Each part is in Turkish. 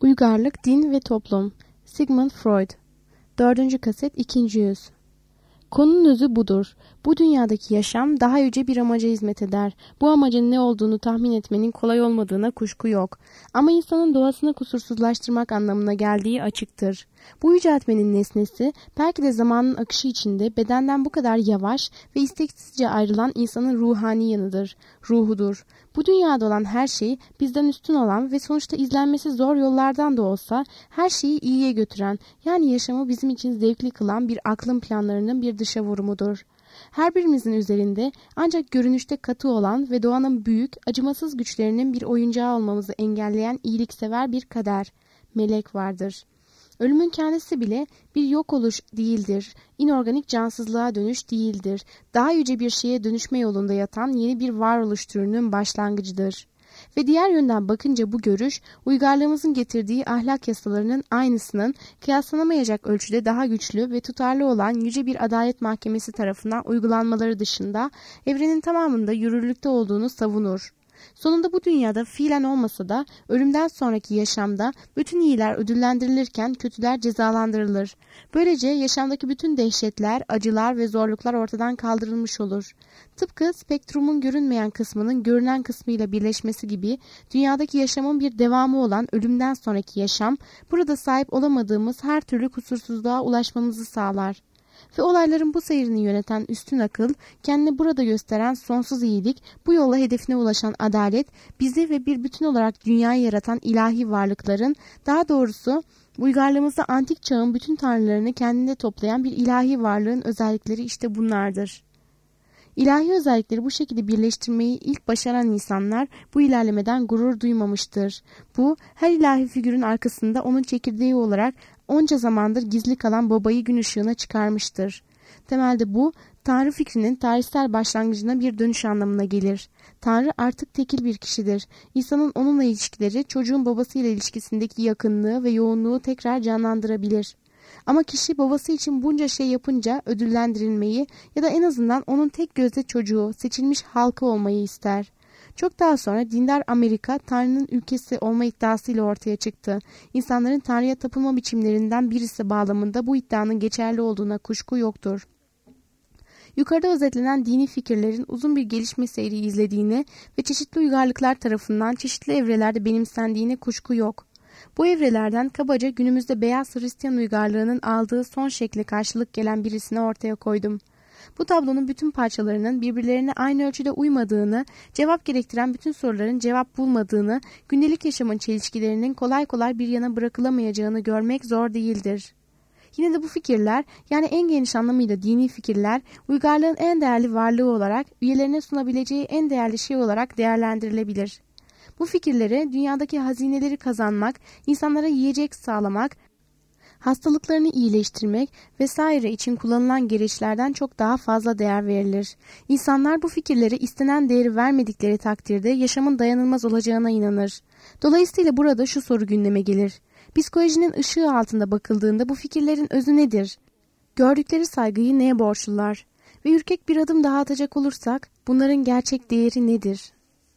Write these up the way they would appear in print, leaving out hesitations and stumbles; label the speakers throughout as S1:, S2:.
S1: Uygarlık, Din ve Toplum. Sigmund Freud. 4. kaset 2. yüz. Konunun özü budur. Bu dünyadaki yaşam daha yüce bir amaca hizmet eder. Bu amacın ne olduğunu tahmin etmenin kolay olmadığına kuşku yok. Ama insanın doğasını kusursuzlaştırmak anlamına geldiği açıktır. Bu yüceltmenin nesnesi belki de zamanın akışı içinde bedenden bu kadar yavaş ve isteksizce ayrılan insanın ruhani yanıdır, ruhudur. Bu dünyada olan her şey bizden üstün olan ve sonuçta izlenmesi zor yollardan da olsa her şeyi iyiye götüren, yani yaşamı bizim için zevkli kılan bir aklın planlarının bir dışa vurumudur. Her birimizin üzerinde ancak görünüşte katı olan ve doğanın büyük, acımasız güçlerinin bir oyuncağı olmamızı engelleyen iyiliksever bir kader, melek vardır. Ölümün kendisi bile bir yok oluş değildir, inorganik cansızlığa dönüş değildir, daha yüce bir şeye dönüşme yolunda yatan yeni bir varoluş türünün başlangıcıdır. Ve diğer yönden bakınca bu görüş, uygarlığımızın getirdiği ahlak yasalarının aynısının kıyaslanamayacak ölçüde daha güçlü ve tutarlı olan yüce bir adalet mahkemesi tarafından uygulanmaları dışında evrenin tamamında yürürlükte olduğunu savunur. Sonunda bu dünyada fiilen olmasa da ölümden sonraki yaşamda bütün iyiler ödüllendirilirken kötüler cezalandırılır. Böylece yaşamdaki bütün dehşetler, acılar ve zorluklar ortadan kaldırılmış olur. Tıpkı spektrumun görünmeyen kısmının görünen kısmıyla birleşmesi gibi dünyadaki yaşamın bir devamı olan ölümden sonraki yaşam, burada sahip olamadığımız her türlü kusursuzluğa ulaşmamızı sağlar. Ve olayların bu seyrini yöneten üstün akıl, kendini burada gösteren sonsuz iyilik, bu yolla hedefine ulaşan adalet, bizi ve bir bütün olarak dünyayı yaratan ilahi varlıkların, daha doğrusu uygarlığımızda antik çağın bütün tanrılarını kendinde toplayan bir ilahi varlığın özellikleri işte bunlardır. İlahi özellikleri bu şekilde birleştirmeyi ilk başaran insanlar bu ilerlemeden gurur duymamıştır. Bu, her ilahi figürün arkasında onun çekirdeği olarak onca zamandır gizli kalan babayı gün ışığına çıkarmıştır. Temelde bu, Tanrı fikrinin tarihsel başlangıcına bir dönüş anlamına gelir. Tanrı artık tekil bir kişidir. İnsanın onunla ilişkileri, çocuğun babasıyla ilişkisindeki yakınlığı ve yoğunluğu tekrar canlandırabilir. Ama kişi babası için bunca şey yapınca ödüllendirilmeyi ya da en azından onun tek gözde çocuğu, seçilmiş halkı olmayı ister. Çok daha sonra dindar Amerika Tanrı'nın ülkesi olma iddiasıyla ortaya çıktı. İnsanların Tanrı'ya tapınma biçimlerinden birisi bağlamında bu iddianın geçerli olduğuna kuşku yoktur. Yukarıda özetlenen dini fikirlerin uzun bir gelişme seyri izlediğine ve çeşitli uygarlıklar tarafından çeşitli evrelerde benimsendiğine kuşku yok. Bu evrelerden kabaca günümüzde beyaz Hristiyan uygarlığının aldığı son şekle karşılık gelen birisini ortaya koydum. Bu tablonun bütün parçalarının birbirlerine aynı ölçüde uymadığını, cevap gerektiren bütün soruların cevap bulmadığını, gündelik yaşamın çelişkilerinin kolay kolay bir yana bırakılamayacağını görmek zor değildir. Yine de bu fikirler, yani en geniş anlamıyla dini fikirler, uygarlığın en değerli varlığı olarak, üyelerine sunabileceği en değerli şey olarak değerlendirilebilir. Bu fikirlere dünyadaki hazineleri kazanmak, insanlara yiyecek sağlamak, hastalıklarını iyileştirmek vesaire için kullanılan gereçlerden çok daha fazla değer verilir. İnsanlar bu fikirlere istenen değeri vermedikleri takdirde yaşamın dayanılmaz olacağına inanır. Dolayısıyla burada şu soru gündeme gelir. Psikolojinin ışığı altında bakıldığında bu fikirlerin özü nedir? Gördükleri saygıyı neye borçlular? Ve ürkek bir adım daha atacak olursak bunların gerçek değeri nedir?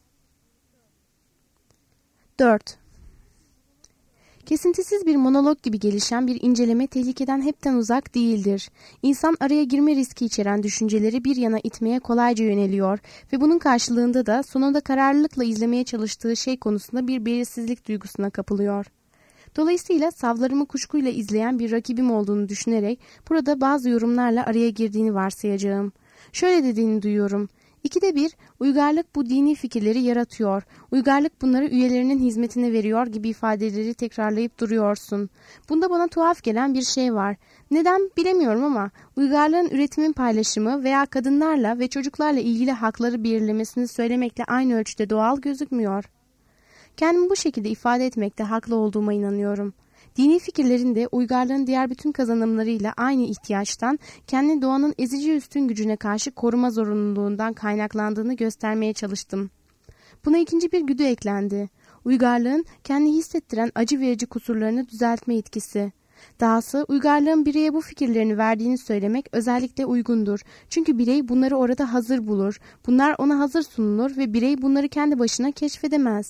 S1: 4. Kesintisiz bir monolog gibi gelişen bir inceleme tehlikeden hepten uzak değildir. İnsan araya girme riski içeren düşünceleri bir yana itmeye kolayca yöneliyor ve bunun karşılığında da sonunda kararlılıkla izlemeye çalıştığı şey konusunda bir belirsizlik duygusuna kapılıyor. Dolayısıyla savlarımı kuşkuyla izleyen bir rakibim olduğunu düşünerek burada bazı yorumlarla araya girdiğini varsayacağım. Şöyle dediğini duyuyorum. İkide bir, uygarlık bu dini fikirleri yaratıyor. Uygarlık bunları üyelerinin hizmetine veriyor gibi ifadeleri tekrarlayıp duruyorsun. Bunda bana tuhaf gelen bir şey var. Neden bilemiyorum ama uygarlığın üretimin paylaşımı veya kadınlarla ve çocuklarla ilgili hakları belirlemesini söylemekle aynı ölçüde doğal gözükmüyor. Kendimi bu şekilde ifade etmekte haklı olduğuma inanıyorum. Dini fikirlerin de uygarlığın diğer bütün kazanımlarıyla aynı ihtiyaçtan, kendi doğanın ezici üstün gücüne karşı koruma zorunluluğundan kaynaklandığını göstermeye çalıştım. Buna ikinci bir güdü eklendi. Uygarlığın kendi hissettiren acı verici kusurlarını düzeltme etkisi. Dahası uygarlığın bireye bu fikirlerini verdiğini söylemek özellikle uygundur. Çünkü birey bunları orada hazır bulur. Bunlar ona hazır sunulur ve birey bunları kendi başına keşfedemez.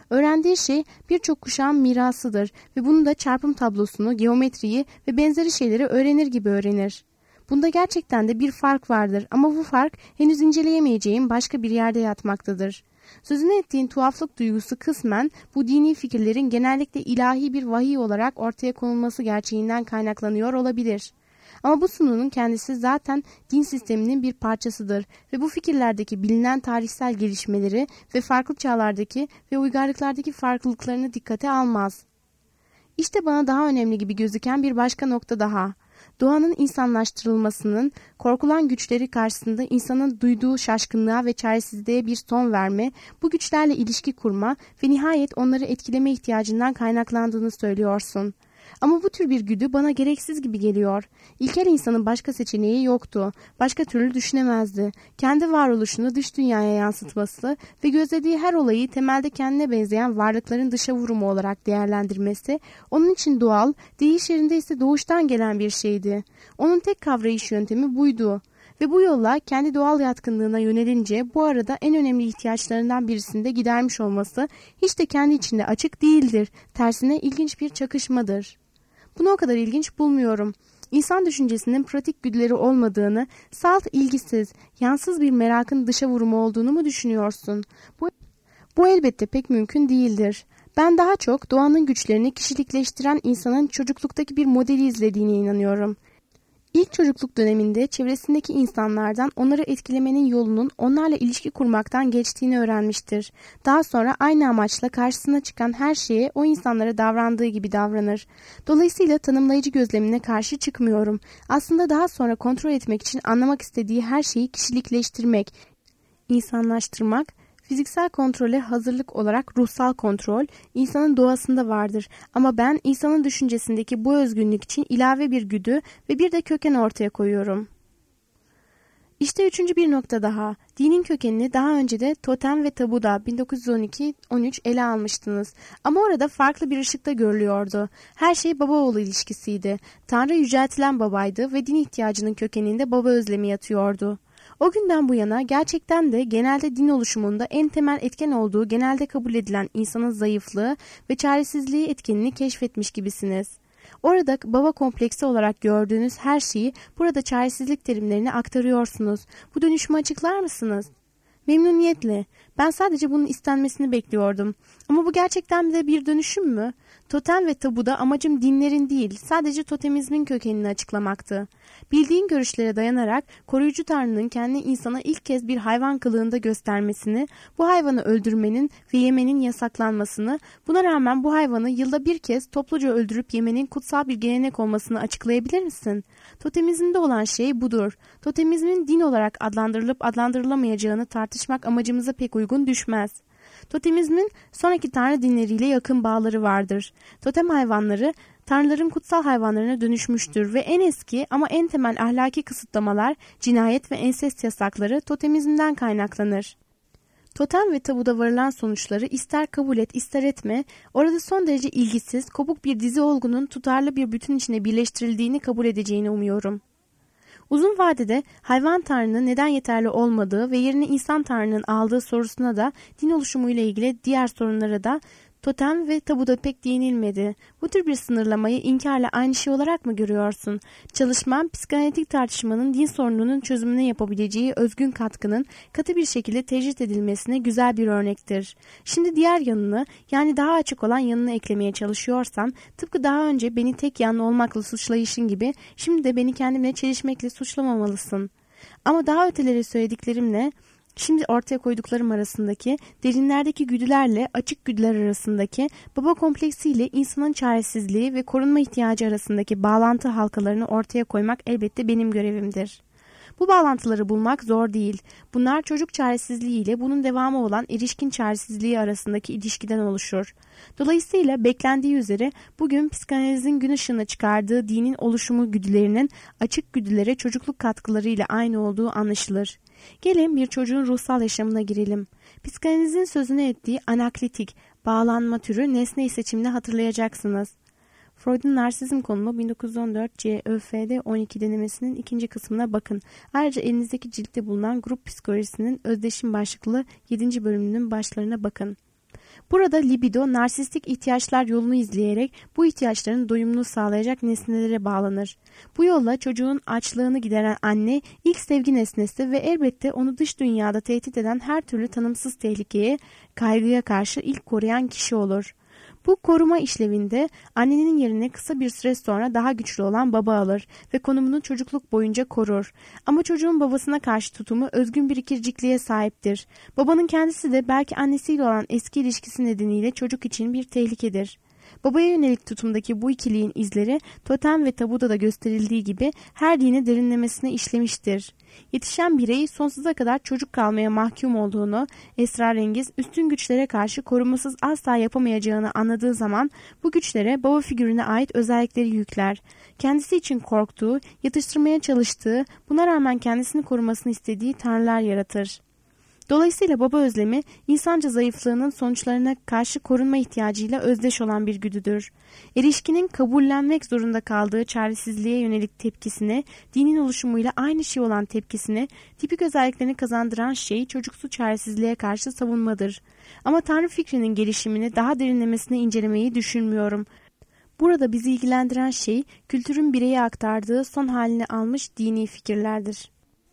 S1: Öğrendiği şey birçok kuşağın mirasıdır ve bunu da çarpım tablosunu, geometriyi ve benzeri şeyleri öğrenir gibi öğrenir. Bunda gerçekten de bir fark vardır ama bu fark henüz inceleyemeyeceğim başka bir yerde yatmaktadır. Sözünü ettiğin tuhaflık duygusu kısmen bu dini fikirlerin genellikle ilahi bir vahiy olarak ortaya konulması gerçeğinden kaynaklanıyor olabilir. Ama bu sununun kendisi zaten din sisteminin bir parçasıdır ve bu fikirlerdeki bilinen tarihsel gelişmeleri ve farklı çağlardaki ve uygarlıklardaki farklılıklarını dikkate almaz. İşte bana daha önemli gibi gözüken bir başka nokta daha. Doğanın insanlaştırılmasının korkulan güçleri karşısında insanın duyduğu şaşkınlığa ve çaresizliğe bir son verme, bu güçlerle ilişki kurma ve nihayet onları etkileme ihtiyacından kaynaklandığını söylüyorsun. Ama bu tür bir güdü bana gereksiz gibi geliyor. İlkel insanın başka seçeneği yoktu. Başka türlü düşünemezdi. Kendi varoluşunu dış dünyaya yansıtması ve gözlediği her olayı temelde kendine benzeyen varlıkların dışa vurumu olarak değerlendirmesi, onun için doğal, deyiş yerinde ise doğuştan gelen bir şeydi. Onun tek kavrayış yöntemi buydu. Ve bu yolla kendi doğal yatkınlığına yönelince bu arada en önemli ihtiyaçlarından birisini de gidermiş olması hiç de kendi içinde açık değildir. Tersine ilginç bir çakışmadır. Bunu o kadar ilginç bulmuyorum. İnsan düşüncesinin pratik güdüleri olmadığını, salt ilgisiz, yansız bir merakın dışa vurumu olduğunu mu düşünüyorsun? Bu elbette pek mümkün değildir. Ben daha çok doğanın güçlerini kişilikleştiren insanın çocukluktaki bir modeli izlediğine inanıyorum. İlk çocukluk döneminde çevresindeki insanlardan onları etkilemenin yolunun onlarla ilişki kurmaktan geçtiğini öğrenmiştir. Daha sonra aynı amaçla karşısına çıkan her şeye o insanlara davrandığı gibi davranır. Dolayısıyla tanımlayıcı gözlemine karşı çıkmıyorum. Aslında daha sonra kontrol etmek için anlamak istediği her şeyi kişilikleştirmek, insanlaştırmak, fiziksel kontrole hazırlık olarak ruhsal kontrol insanın doğasında vardır. Ama ben insanın düşüncesindeki bu özgünlük için ilave bir güdü ve bir de köken ortaya koyuyorum. İşte üçüncü bir nokta daha. Dinin kökenini daha önce de Totem ve Tabu'da 1912-13 ele almıştınız. Ama orada farklı bir ışıkta görülüyordu. Her şey baba-oğul ilişkisiydi. Tanrı yüceltilen babaydı ve din ihtiyacının kökeninde baba özlemi yatıyordu. O günden bu yana gerçekten de genelde din oluşumunda en temel etken olduğu genelde kabul edilen insanın zayıflığı ve çaresizliği etkenini keşfetmiş gibisiniz. Orada baba kompleksi olarak gördüğünüz her şeyi burada çaresizlik terimlerine aktarıyorsunuz. Bu dönüşümü açıklar mısınız? Memnuniyetle. Ben sadece bunun istenmesini bekliyordum. Ama bu gerçekten de bir dönüşüm mü? Totem ve tabuda amacım dinlerin değil, sadece totemizmin kökenini açıklamaktı. Bildiğin görüşlere dayanarak koruyucu tanrının kendi insana ilk kez bir hayvan kılığında göstermesini, bu hayvanı öldürmenin ve yemenin yasaklanmasını, buna rağmen bu hayvanı yılda bir kez topluca öldürüp yemenin kutsal bir gelenek olmasını açıklayabilir misin? Totemizmde olan şey budur. Totemizmin din olarak adlandırılıp adlandırılamayacağını tartışmak amacımıza pek uygun düşmez. Totemizmin sonraki tanrı dinleriyle yakın bağları vardır. Totem hayvanları tanrıların kutsal hayvanlarına dönüşmüştür ve en eski ama en temel ahlaki kısıtlamalar, cinayet ve ensest yasakları totemizmden kaynaklanır. Totem ve tabuda varılan sonuçları ister kabul et ister etme, orada son derece ilgisiz, kopuk bir dizi olgunun tutarlı bir bütün içine birleştirildiğini kabul edeceğini umuyorum. Uzun vadede hayvan tanrının neden yeterli olmadığı ve yerini insan tanrının aldığı sorusuna da din oluşumuyla ilgili diğer sorunlara da totem ve tabuda pek değinilmedi. Bu tür bir sınırlamayı inkarla aynı şey olarak mı görüyorsun? Çalışmam, psikanalitik tartışmanın din sorununun çözümüne yapabileceği özgün katkının katı bir şekilde tecrit edilmesine güzel bir örnektir. Şimdi diğer yanını, yani daha açık olan yanını eklemeye çalışıyorsan, tıpkı daha önce beni tek yanlı olmakla suçlayışın gibi, şimdi de beni kendimle çelişmekle suçlamamalısın. Ama daha öteleri söylediklerimle, şimdi ortaya koyduklarım arasındaki, derinlerdeki güdülerle açık güdüler arasındaki, baba kompleksiyle insanın çaresizliği ve korunma ihtiyacı arasındaki bağlantı halkalarını ortaya koymak elbette benim görevimdir. Bu bağlantıları bulmak zor değil. Bunlar çocuk çaresizliği ile bunun devamı olan erişkin çaresizliği arasındaki ilişkiden oluşur. Dolayısıyla beklendiği üzere bugün psikanalizin gün ışığına çıkardığı dinin oluşumu güdülerinin açık güdülere çocukluk katkılarıyla aynı olduğu anlaşılır. Gelin bir çocuğun ruhsal yaşamına girelim. Psikanalizin sözünü ettiği anaklitik, bağlanma türü nesneyi seçimini hatırlayacaksınız. Freud'un narsizm konumu 1914 CÖFD 12 denemesinin ikinci kısmına bakın. Ayrıca elinizdeki ciltte bulunan grup psikolojisinin özdeşim başlıklı 7. bölümünün başlarına bakın. Burada libido, narsistik ihtiyaçlar yolunu izleyerek bu ihtiyaçların doyumunu sağlayacak nesnelere bağlanır. Bu yolla çocuğun açlığını gideren anne ilk sevgi nesnesi ve elbette onu dış dünyada tehdit eden her türlü tanımsız tehlikeye, kaygıya karşı ilk koruyan kişi olur. Bu koruma işlevinde annenin yerine kısa bir süre sonra daha güçlü olan baba alır ve konumunu çocukluk boyunca korur. Ama çocuğun babasına karşı tutumu özgün bir ikircikliğe sahiptir. Babanın kendisi de belki annesiyle olan eski ilişkisi nedeniyle çocuk için bir tehlikedir. Babaya yönelik tutumdaki bu ikiliğin izleri totem ve tabuda da gösterildiği gibi her dine derinlemesine işlemiştir. Yetişen birey sonsuza kadar çocuk kalmaya mahkum olduğunu, esrarengiz üstün güçlere karşı korumasız asla yapamayacağını anladığı zaman bu güçlere baba figürüne ait özellikleri yükler. Kendisi için korktuğu, yatıştırmaya çalıştığı, buna rağmen kendisini korumasını istediği tanrılar yaratır. Dolayısıyla baba özlemi, insanca zayıflığının sonuçlarına karşı korunma ihtiyacıyla özdeş olan bir güdüdür. Erişkinin kabullenmek zorunda kaldığı çaresizliğe yönelik tepkisine, dinin oluşumuyla aynı şey olan tepkisine, tipik özelliklerini kazandıran şey çocuksu çaresizliğe karşı savunmadır. Ama Tanrı fikrinin gelişimini daha derinlemesine incelemeyi düşünmüyorum. Burada bizi ilgilendiren şey, kültürün bireye aktardığı son halini almış dini fikirlerdir.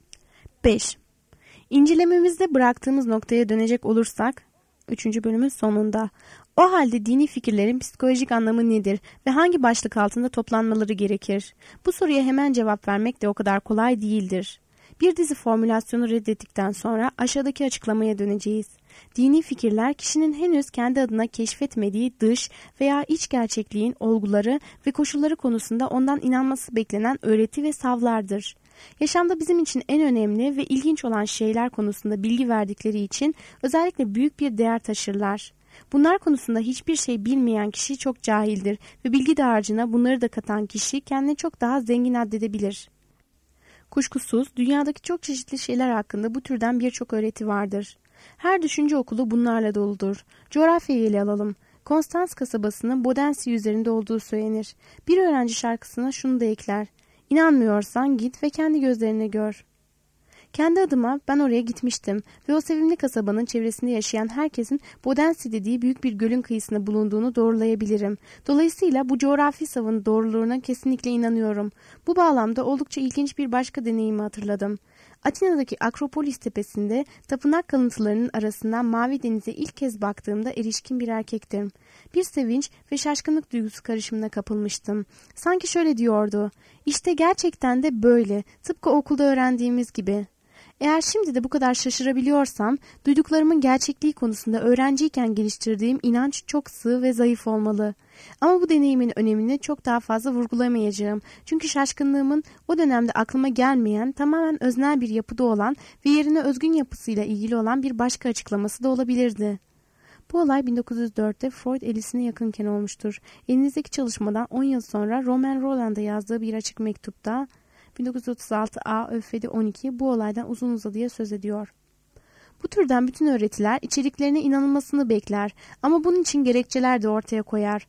S1: 5. İncelememizde bıraktığımız noktaya dönecek olursak, 3. bölümün sonunda, o halde dini fikirlerin psikolojik anlamı nedir ve hangi başlık altında toplanmaları gerekir? Bu soruya hemen cevap vermek de o kadar kolay değildir. Bir dizi formülasyonu reddettikten sonra aşağıdaki açıklamaya döneceğiz. Dini fikirler kişinin henüz kendi adına keşfetmediği dış veya iç gerçekliğin olguları ve koşulları konusunda ondan inanması beklenen öğreti ve savlardır. Yaşamda bizim için en önemli ve ilginç olan şeyler konusunda bilgi verdikleri için özellikle büyük bir değer taşırlar. Bunlar konusunda hiçbir şey bilmeyen kişi çok cahildir ve bilgi dağarcığına bunları da katan kişi kendini çok daha zengin addedebilir. Kuşkusuz dünyadaki çok çeşitli şeyler hakkında bu türden birçok öğreti vardır. Her düşünce okulu bunlarla doludur. Coğrafyayı ele alalım. Konstans kasabasının Bodensi üzerinde olduğu söylenir. Bir öğrenci şarkısına şunu da ekler. İnanmıyorsan git ve kendi gözlerine gör. Kendi adıma ben oraya gitmiştim ve o sevimli kasabanın çevresinde yaşayan herkesin Bodensi dediği büyük bir gölün kıyısında bulunduğunu doğrulayabilirim. Dolayısıyla bu coğrafi savın doğruluğuna kesinlikle inanıyorum. Bu bağlamda oldukça ilginç bir başka deneyimi hatırladım. Atina'daki Akropolis tepesinde tapınak kalıntılarının arasından mavi denize ilk kez baktığımda erişkin bir erkektim. Bir sevinç ve şaşkınlık duygusu karışımına kapılmıştım. Sanki şöyle diyordu, işte gerçekten de böyle, tıpkı okulda öğrendiğimiz gibi. Eğer şimdi de bu kadar şaşırabiliyorsam, duyduklarımın gerçekliği konusunda öğrenciyken geliştirdiğim inanç çok sığ ve zayıf olmalı. Ama bu deneyimin önemini çok daha fazla vurgulamayacağım. Çünkü şaşkınlığımın o dönemde aklıma gelmeyen, tamamen öznel bir yapıda olan ve yerine özgün yapısıyla ilgili olan bir başka açıklaması da olabilirdi. Bu olay 1904'te Freud 50'sine yakınken olmuştur. Elinizdeki çalışmadan 10 yıl sonra Romain Rolland'a yazdığı bir açık mektupta 1936 A. Öfvedi 12 bu olaydan uzun uzadıya söz ediyor. Bu türden bütün öğretiler içeriklerine inanılmasını bekler ama bunun için gerekçeler de ortaya koyar.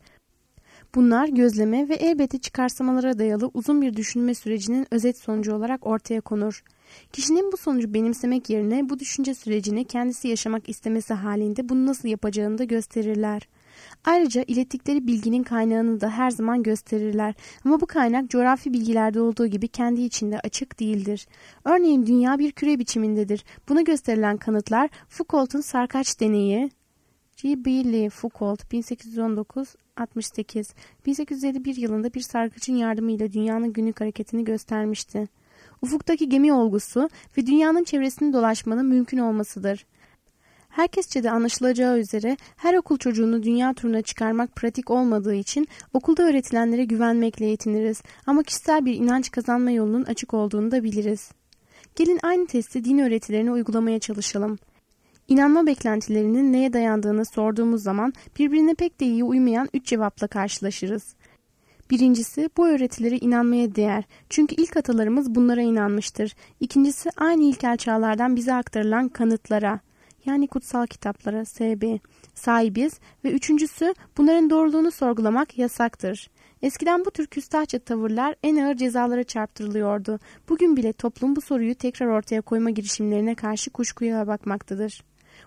S1: Bunlar gözleme ve elbette çıkarsamalara dayalı uzun bir düşünme sürecinin özet sonucu olarak ortaya konur. Kişinin bu sonucu benimsemek yerine bu düşünce sürecini kendisi yaşamak istemesi halinde bunu nasıl yapacağını da gösterirler. Ayrıca ilettikleri bilginin kaynağını da her zaman gösterirler. Ama bu kaynak coğrafi bilgilerde olduğu gibi kendi içinde açık değildir. Örneğin dünya bir küre biçimindedir. Buna gösterilen kanıtlar Foucault'un sarkaç deneyi, G. B. Lee Foucault 1819-68 1851 yılında bir sarkaçın yardımıyla dünyanın günlük hareketini göstermişti. Ufuktaki gemi olgusu ve dünyanın çevresini dolaşmanın mümkün olmasıdır. Herkesçe de anlaşılacağı üzere her okul çocuğunu dünya turuna çıkarmak pratik olmadığı için okulda öğretilenlere güvenmekle yetiniriz ama kişisel bir inanç kazanma yolunun açık olduğunu da biliriz. Gelin aynı testi din öğretilerine uygulamaya çalışalım. İnanma beklentilerinin neye dayandığını sorduğumuz zaman birbirine pek de iyi uymayan 3 cevapla karşılaşırız. Birincisi, bu öğretilere inanmaya değer. Çünkü ilk atalarımız bunlara inanmıştır. İkincisi, aynı ilkel çağlardan bize aktarılan kanıtlara, yani kutsal kitaplara, S.B. sahibiz ve üçüncüsü, bunların doğruluğunu sorgulamak yasaktır. Eskiden bu tür küstahça tavırlar en ağır cezalara çarptırılıyordu. Bugün bile toplum bu soruyu tekrar ortaya koyma girişimlerine karşı kuşkuya bakmaktadır.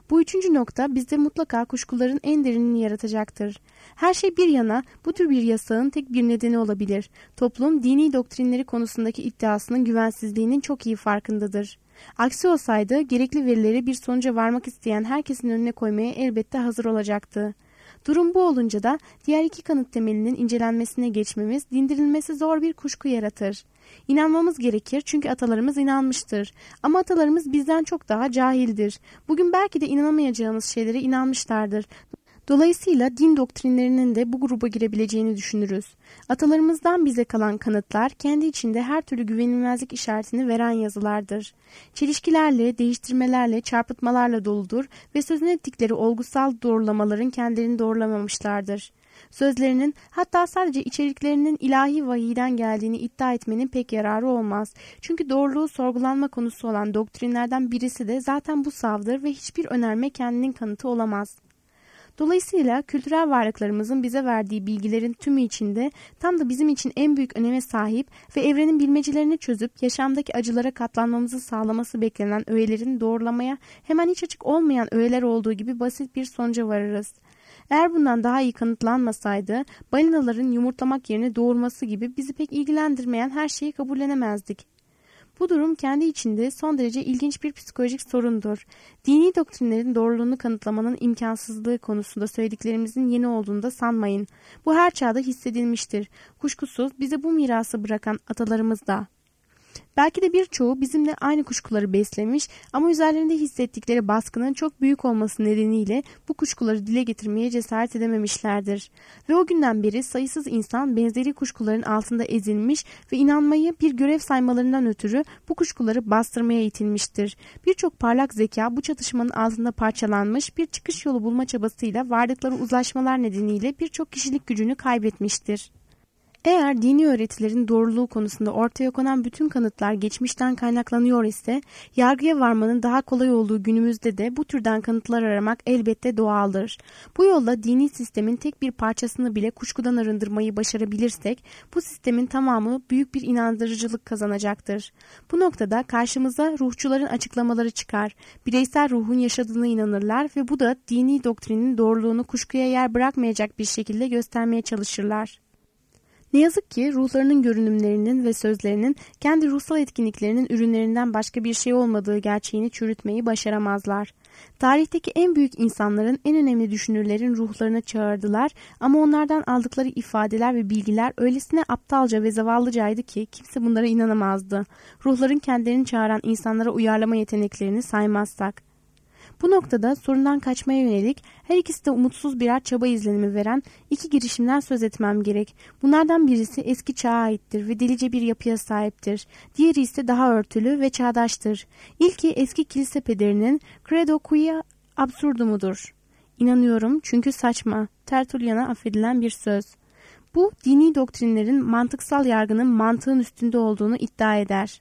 S1: Bu üçüncü nokta bizde mutlaka kuşkuların en derinini yaratacaktır. Her şey bir yana bu tür bir yasağın tek bir nedeni olabilir. Toplum dini doktrinleri konusundaki iddiasının güvensizliğinin çok iyi farkındadır. Aksi olsaydı gerekli verileri bir sonuca varmak isteyen herkesin önüne koymaya elbette hazır olacaktı. Durum bu olunca da diğer iki kanıt temelinin incelenmesine geçmemiz dindirilmesi zor bir kuşku yaratır. İnanmamız gerekir çünkü atalarımız inanmıştır. Ama atalarımız bizden çok daha cahildir. Bugün belki de inanamayacağımız şeylere inanmışlardır. Dolayısıyla din doktrinlerinin de bu gruba girebileceğini düşünürüz. Atalarımızdan bize kalan kanıtlar kendi içinde her türlü güvenilmezlik işaretini veren yazılardır. Çelişkilerle, değiştirmelerle, çarpıtmalarla doludur ve sözünü ettikleri olgusal doğrulamaların kendilerini doğrulamamışlardır. Sözlerinin hatta sadece içeriklerinin ilahi vahiyden geldiğini iddia etmenin pek yararı olmaz. Çünkü doğruluğu sorgulanma konusu olan doktrinlerden birisi de zaten bu savdır ve hiçbir önerme kendinin kanıtı olamaz. Dolayısıyla kültürel varlıklarımızın bize verdiği bilgilerin tümü içinde tam da bizim için en büyük öneme sahip ve evrenin bilmecelerini çözüp yaşamdaki acılara katlanmamızı sağlaması beklenen öğelerin doğrulamaya hemen hiç açık olmayan öğeler olduğu gibi basit bir sonuca varırız. Eğer bundan daha iyi kanıtlanmasaydı, balinaların yumurtlamak yerine doğurması gibi bizi pek ilgilendirmeyen her şeyi kabullenemezdik. Bu durum kendi içinde son derece ilginç bir psikolojik sorundur. Dini doktrinlerin doğruluğunu kanıtlamanın imkansızlığı konusunda söylediklerimizin yeni olduğunu da sanmayın. Bu her çağda hissedilmiştir. Kuşkusuz bize bu mirası bırakan atalarımız da. Belki de birçoğu bizimle aynı kuşkuları beslemiş ama üzerlerinde hissettikleri baskının çok büyük olması nedeniyle bu kuşkuları dile getirmeye cesaret edememişlerdir. Ve o günden beri sayısız insan benzeri kuşkuların altında ezilmiş ve inanmayı bir görev saymalarından ötürü bu kuşkuları bastırmaya itilmiştir. Birçok parlak zeka bu çatışmanın altında parçalanmış, bir çıkış yolu bulma çabasıyla vardıkları uzlaşmalar nedeniyle birçok kişilik gücünü kaybetmiştir. Eğer dini öğretilerin doğruluğu konusunda ortaya konan bütün kanıtlar geçmişten kaynaklanıyor ise, yargıya varmanın daha kolay olduğu günümüzde de bu türden kanıtlar aramak elbette doğaldır. Bu yolla dini sistemin tek bir parçasını bile kuşkudan arındırmayı başarabilirsek, bu sistemin tamamı büyük bir inandırıcılık kazanacaktır. Bu noktada karşımıza ruhçuların açıklamaları çıkar. Bireysel ruhun yaşadığına inanırlar ve bu da dini doktrinin doğruluğunu kuşkuya yer bırakmayacak bir şekilde göstermeye çalışırlar. Ne yazık ki ruhlarının görünümlerinin ve sözlerinin kendi ruhsal etkinliklerinin ürünlerinden başka bir şey olmadığı gerçeğini çürütmeyi başaramazlar. Tarihteki en büyük insanların, en önemli düşünürlerin ruhlarını çağırdılar ama onlardan aldıkları ifadeler ve bilgiler öylesine aptalca ve zavallıcaydı ki kimse bunlara inanamazdı. Ruhların kendilerini çağıran insanlara uyarlama yeteneklerini saymazsak. Bu noktada sorundan kaçmaya yönelik her ikisi de umutsuz birer çaba izlenimi veren iki girişimden söz etmem gerek. Bunlardan birisi eski çağa aittir ve delice bir yapıya sahiptir. Diğeri ise daha örtülü ve çağdaştır. İlki eski kilise pederinin Credo quia absurdumudur. İnanıyorum çünkü saçma. Tertullian'a affedilen bir söz. Bu dini doktrinlerin mantıksal yargının mantığın üstünde olduğunu iddia eder.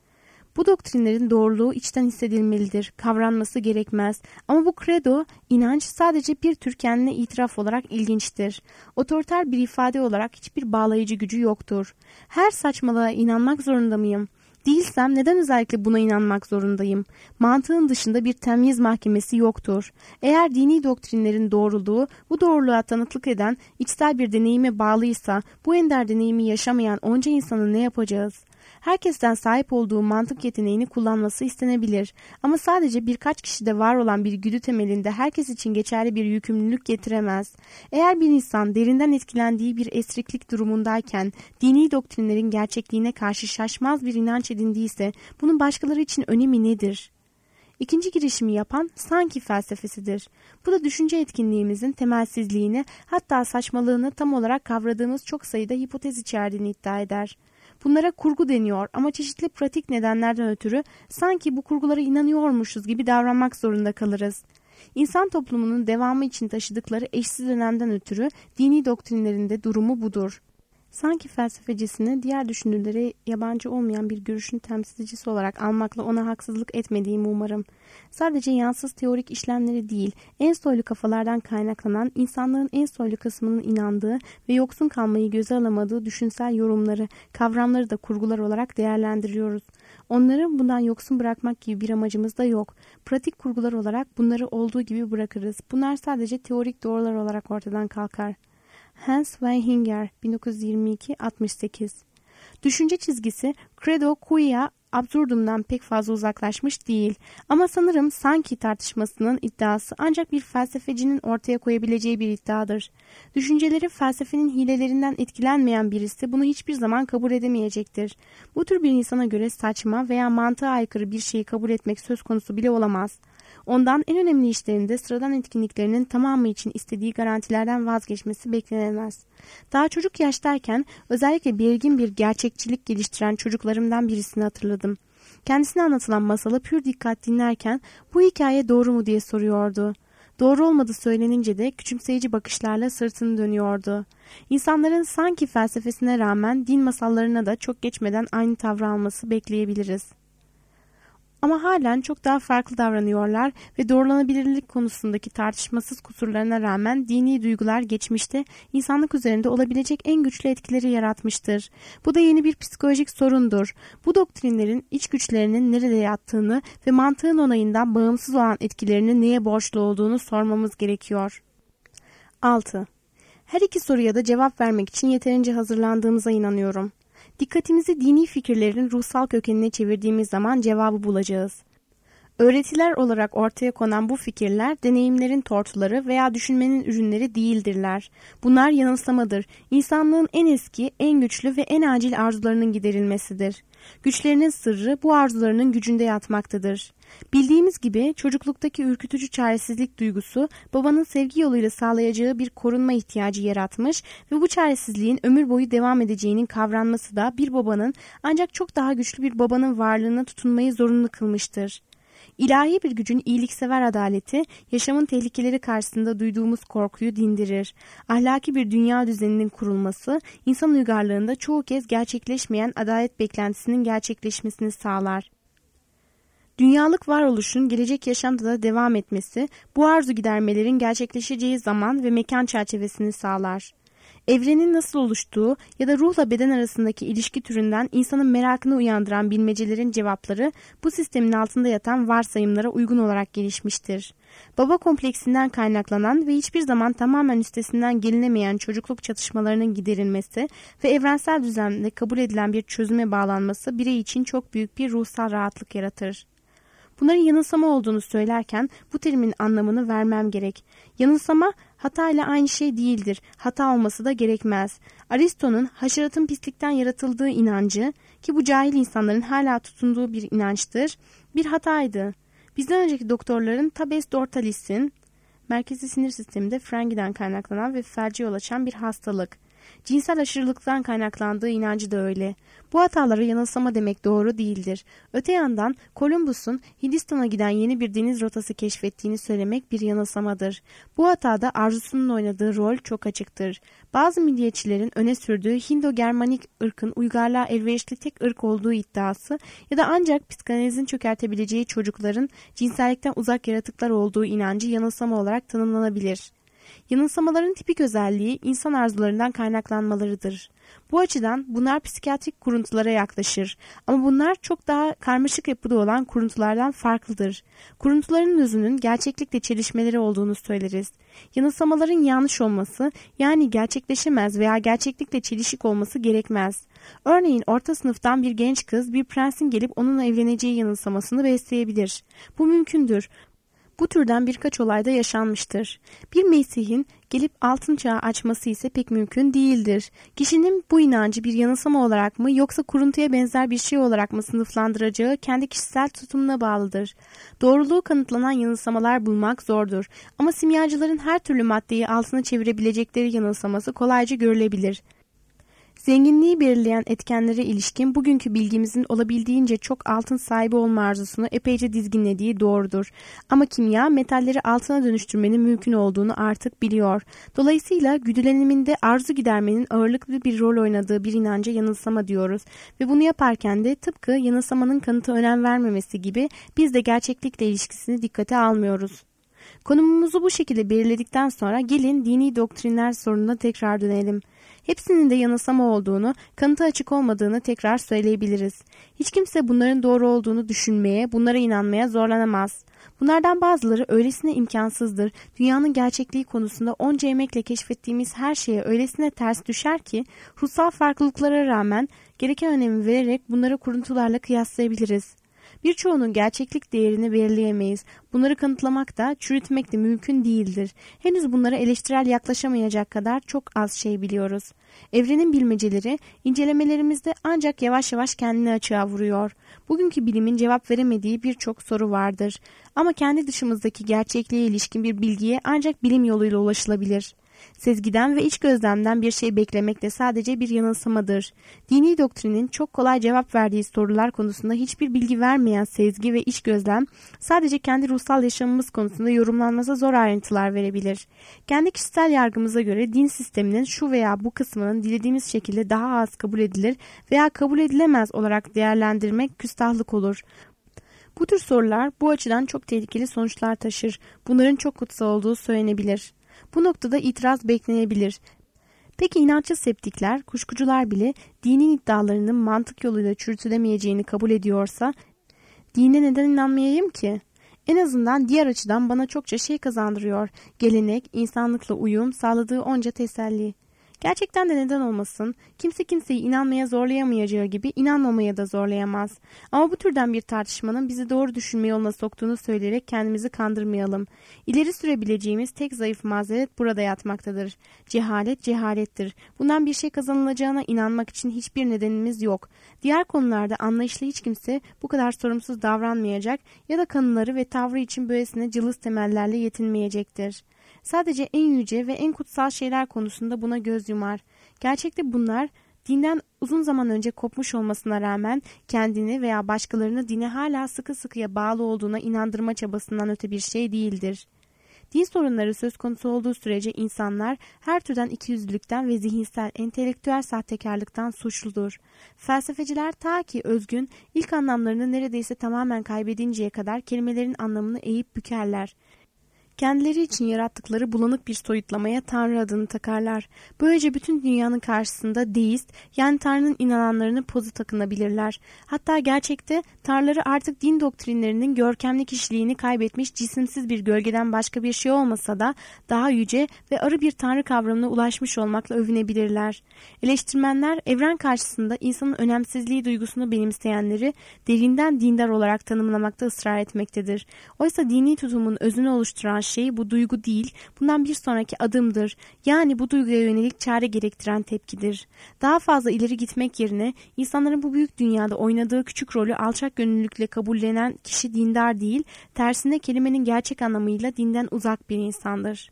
S1: Bu doktrinlerin doğruluğu içten hissedilmelidir, kavranması gerekmez. Ama bu credo, inanç sadece bir tür kendine itiraf olarak ilginçtir. Otoriter bir ifade olarak hiçbir bağlayıcı gücü yoktur. Her saçmalığa inanmak zorunda mıyım? Değilsem neden özellikle buna inanmak zorundayım? Mantığın dışında bir temyiz mahkemesi yoktur. Eğer dini doktrinlerin doğruluğu bu doğruluğa tanıklık eden içsel bir deneyime bağlıysa bu ender deneyimi yaşamayan onca insanı ne yapacağız? Herkesten sahip olduğu mantık yeteneğini kullanması istenebilir. Ama sadece birkaç kişide var olan bir güdü temelinde herkes için geçerli bir yükümlülük getiremez. Eğer bir insan derinden etkilendiği bir esriklik durumundayken dini doktrinlerin gerçekliğine karşı şaşmaz bir inanç edindiyse bunun başkaları için önemi nedir? İkinci girişimi yapan sanki felsefesidir. Bu da düşünce etkinliğimizin temelsizliğini hatta saçmalığını tam olarak kavradığımız çok sayıda hipotez içerdiğini iddia eder. Bunlara kurgu deniyor ama çeşitli pratik nedenlerden ötürü sanki bu kurgulara inanıyormuşuz gibi davranmak zorunda kalırız. İnsan toplumunun devamı için taşıdıkları eşsiz önemden ötürü dini doktrinlerinde durumu budur. Sanki felsefecisini diğer düşünürlere yabancı olmayan bir görüşün temsilcisi olarak almakla ona haksızlık etmediğimi umarım. Sadece yansız teorik işlemleri değil, en soylu kafalardan kaynaklanan insanlığın en soylu kısmının inandığı ve yoksun kalmayı göze alamadığı düşünsel yorumları, kavramları da kurgular olarak değerlendiriyoruz. Onları bundan yoksun bırakmak gibi bir amacımız da yok. Pratik kurgular olarak bunları olduğu gibi bırakırız. Bunlar sadece teorik doğrular olarak ortadan kalkar. Hans Weihinger 1922-68. Düşünce çizgisi credo quia absurdumdan pek fazla uzaklaşmış değil. Ama sanırım sanki tartışmasının iddiası ancak bir felsefecinin ortaya koyabileceği bir iddiadır. Düşünceleri felsefenin hilelerinden etkilenmeyen birisi bunu hiçbir zaman kabul edemeyecektir. Bu tür bir insana göre saçma veya mantığa aykırı bir şeyi kabul etmek söz konusu bile olamaz. Ondan en önemli işlerinde sıradan etkinliklerinin tamamı için istediği garantilerden vazgeçmesi beklenemez. Daha çocuk yaştayken özellikle belirgin bir gerçekçilik geliştiren çocuklarımdan birisini hatırladım. Kendisine anlatılan masalı pür dikkat dinlerken bu hikaye doğru mu diye soruyordu. Doğru olmadığı söylenince de küçümseyici bakışlarla sırtını dönüyordu. İnsanların sanki felsefesine rağmen din masallarına da çok geçmeden aynı tavrı alması bekleyebiliriz. Ama halen çok daha farklı davranıyorlar ve doğrulanabilirlik konusundaki tartışmasız kusurlarına rağmen dini duygular geçmişte insanlık üzerinde olabilecek en güçlü etkileri yaratmıştır. Bu da yeni bir psikolojik sorundur. Bu doktrinlerin iç güçlerinin nerede yattığını ve mantığın onayından bağımsız olan etkilerinin neye borçlu olduğunu sormamız gerekiyor. 6. Her iki soruya da cevap vermek için yeterince hazırlandığımıza inanıyorum. Dikkatimizi dini fikirlerin ruhsal kökenine çevirdiğimiz zaman cevabı bulacağız. Öğretiler olarak ortaya konan bu fikirler deneyimlerin tortuları veya düşünmenin ürünleri değildirler. Bunlar yanılsamadır. İnsanlığın en eski, en güçlü ve en acil arzularının giderilmesidir. Güçlerinin sırrı bu arzularının gücünde yatmaktadır. Bildiğimiz gibi çocukluktaki ürkütücü çaresizlik duygusu babanın sevgi yoluyla sağlayacağı bir korunma ihtiyacı yaratmış ve bu çaresizliğin ömür boyu devam edeceğinin kavranması da bir babanın ancak çok daha güçlü bir babanın varlığına tutunmayı zorunlu kılmıştır. İlahi bir gücün iyiliksever adaleti, yaşamın tehlikeleri karşısında duyduğumuz korkuyu dindirir. Ahlaki bir dünya düzeninin kurulması, insan uygarlığında çoğu kez gerçekleşmeyen adalet beklentisinin gerçekleşmesini sağlar. Dünyalık varoluşun gelecek yaşamda da devam etmesi, bu arzu gidermelerin gerçekleşeceği zaman ve mekan çerçevesini sağlar. Evrenin nasıl oluştuğu ya da ruhla beden arasındaki ilişki türünden insanın merakını uyandıran bilmecelerin cevapları bu sistemin altında yatan varsayımlara uygun olarak gelişmiştir. Baba kompleksinden kaynaklanan ve hiçbir zaman tamamen üstesinden gelinemeyen çocukluk çatışmalarının giderilmesi ve evrensel düzende kabul edilen bir çözüme bağlanması birey için çok büyük bir ruhsal rahatlık yaratır. Bunların yanılsama olduğunu söylerken bu terimin anlamını vermem gerek. Yanılsama hata ile aynı şey değildir. Hata olması da gerekmez. Aristo'nun haşeratın pislikten yaratıldığı inancı, ki bu cahil insanların hala tutunduğu bir inançtır, bir hataydı. Bizden önceki doktorların tabes dortalis'in, merkezi sinir sisteminde frengiden kaynaklanan ve felce yol açan bir hastalık. Cinsel aşırılıktan kaynaklandığı inancı da öyle. Bu hatalara yanılsama demek doğru değildir. Öte yandan Columbus'un Hindistan'a giden yeni bir deniz rotası keşfettiğini söylemek bir yanılsamadır. Bu hatada arzusunun oynadığı rol çok açıktır. Bazı milliyetçilerin öne sürdüğü Hindo-Germanik ırkın uygarlığa elverişli tek ırk olduğu iddiası ya da ancak psikanalizin çökertebileceği çocukların cinsellikten uzak yaratıklar olduğu inancı yanılsama olarak tanımlanabilir. Yanılsamaların tipik özelliği insan arzularından kaynaklanmalarıdır. Bu açıdan bunlar psikiyatrik kuruntulara yaklaşır ama bunlar çok daha karmaşık yapıda olan kuruntulardan farklıdır. Kuruntuların özünün gerçeklikle çelişmeleri olduğunu söyleriz. Yanılsamaların yanlış olması, yani gerçekleşemez veya gerçeklikle çelişik olması gerekmez. Örneğin orta sınıftan bir genç kız bir prensin gelip onunla evleneceği yanılsamasını besleyebilir. Bu mümkündür. Bu türden birkaç olayda yaşanmıştır. Bir Mesih'in gelip altın çağı açması ise pek mümkün değildir. Kişinin bu inancı bir yanılsama olarak mı yoksa kuruntuya benzer bir şey olarak mı sınıflandıracağı kendi kişisel tutumuna bağlıdır. Doğruluğu kanıtlanan yanılsamalar bulmak zordur. Ama simyacıların her türlü maddeyi altına çevirebilecekleri yanılsaması kolayca görülebilir. Zenginliği belirleyen etkenlere ilişkin bugünkü bilgimizin olabildiğince çok altın sahibi olma arzusunu epeyce dizginlediği doğrudur. Ama kimya metalleri altına dönüştürmenin mümkün olduğunu artık biliyor. Dolayısıyla güdüleniminde arzu gidermenin ağırlıklı bir rol oynadığı bir inanca yanılsama diyoruz. Ve bunu yaparken de tıpkı yanılsamanın kanıta önem vermemesi gibi biz de gerçeklikle ilişkisini dikkate almıyoruz. Konumumuzu bu şekilde belirledikten sonra gelin dini doktrinler sorununa tekrar dönelim. Hepsinin de yanılsama olduğunu, kanıtı açık olmadığını tekrar söyleyebiliriz. Hiç kimse bunların doğru olduğunu düşünmeye, bunlara inanmaya zorlanamaz. Bunlardan bazıları öylesine imkansızdır, dünyanın gerçekliği konusunda onca emekle keşfettiğimiz her şeye öylesine ters düşer ki, ruhsal farklılıklara rağmen gereken önemi vererek bunları kuruntularla kıyaslayabiliriz. Birçoğunun gerçeklik değerini belirleyemeyiz. Bunları kanıtlamak da, çürütmek de mümkün değildir. Henüz bunlara eleştirel yaklaşamayacak kadar çok az şey biliyoruz. Evrenin bilmeceleri, incelemelerimizde ancak yavaş yavaş kendini açığa vuruyor. Bugünkü bilimin cevap veremediği birçok soru vardır. Ama kendi dışımızdaki gerçekliğe ilişkin bir bilgiye ancak bilim yoluyla ulaşılabilir. Sezgiden ve iç gözlemden bir şey beklemek de sadece bir yanılsamadır. Dini doktrinin çok kolay cevap verdiği sorular konusunda hiçbir bilgi vermeyen sezgi ve iç gözlem sadece kendi ruhsal yaşamımız konusunda yorumlanması zor ayrıntılar verebilir. Kendi kişisel yargımıza göre din sisteminin şu veya bu kısmının dilediğimiz şekilde daha az kabul edilir veya kabul edilemez olarak değerlendirmek küstahlık olur. Bu tür sorular bu açıdan çok tehlikeli sonuçlar taşır. Bunların çok kutsal olduğu söylenebilir. Bu noktada itiraz beklenebilir. Peki inançlı septikler, kuşkucular bile dinin iddialarının mantık yoluyla çürütülemeyeceğini kabul ediyorsa, dine neden inanmayayım ki? En azından diğer açıdan bana çokça şey kazandırıyor. Gelenek, insanlıkla uyum, sağladığı onca teselli. Gerçekten de neden olmasın? Kimse kimseyi inanmaya zorlayamayacağı gibi inanmamaya da zorlayamaz. Ama bu türden bir tartışmanın bizi doğru düşünme yoluna soktuğunu söyleyerek kendimizi kandırmayalım. İleri sürebileceğimiz tek zayıf mazeret burada yatmaktadır. Cehalet cehalettir. Bundan bir şey kazanılacağına inanmak için hiçbir nedenimiz yok. Diğer konularda anlayışlı hiç kimse bu kadar sorumsuz davranmayacak ya da kanıları ve tavrı için böylesine cılız temellerle yetinmeyecektir. Sadece en yüce ve en kutsal şeyler konusunda buna göz yumar. Gerçekte bunlar dinden uzun zaman önce kopmuş olmasına rağmen kendini veya başkalarını dine hala sıkı sıkıya bağlı olduğuna inandırma çabasından öte bir şey değildir. Din sorunları söz konusu olduğu sürece insanlar her türden ikiyüzlülükten ve zihinsel, entelektüel sahtekarlıktan suçludur. Felsefeciler ta ki özgün, ilk anlamlarını neredeyse tamamen kaybedinceye kadar kelimelerin anlamını eğip bükerler. Kendileri için yarattıkları bulanık bir soyutlamaya Tanrı adını takarlar. Böylece bütün dünyanın karşısında deist, yani Tanrı'nın inananlarını pozu takınabilirler. Hatta gerçekte Tanrıları artık din doktrinlerinin görkemli kişiliğini kaybetmiş cisimsiz bir gölgeden başka bir şey olmasa da daha yüce ve arı bir Tanrı kavramına ulaşmış olmakla övünebilirler. Eleştirmenler evren karşısında insanın önemsizliği duygusunu benimseyenleri derinden dindar olarak tanımlamakta ısrar etmektedir. Oysa dini tutumun özünü oluşturan şey bu duygu değil, bundan bir sonraki adımdır. Yani bu duyguya yönelik çare gerektiren tepkidir. Daha fazla ileri gitmek yerine insanların bu büyük dünyada oynadığı küçük rolü alçak gönüllülükle kabullenen kişi dindar değil, tersine kelimenin gerçek anlamıyla dinden uzak bir insandır.